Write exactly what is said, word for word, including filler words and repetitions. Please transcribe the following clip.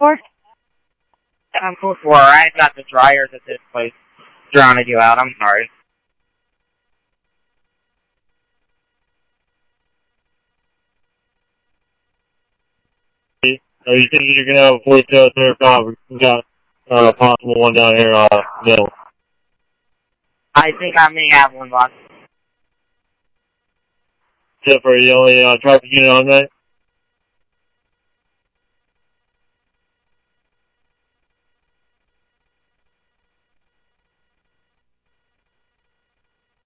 for? I'm code four. I got the dryers at this place. Drowning you out. I'm sorry. Are you thinking you're going to have a police out there? If we got uh, a possible one down here, uh, middle. I think I may have one, boss. Except for the only uh, traffic unit on that?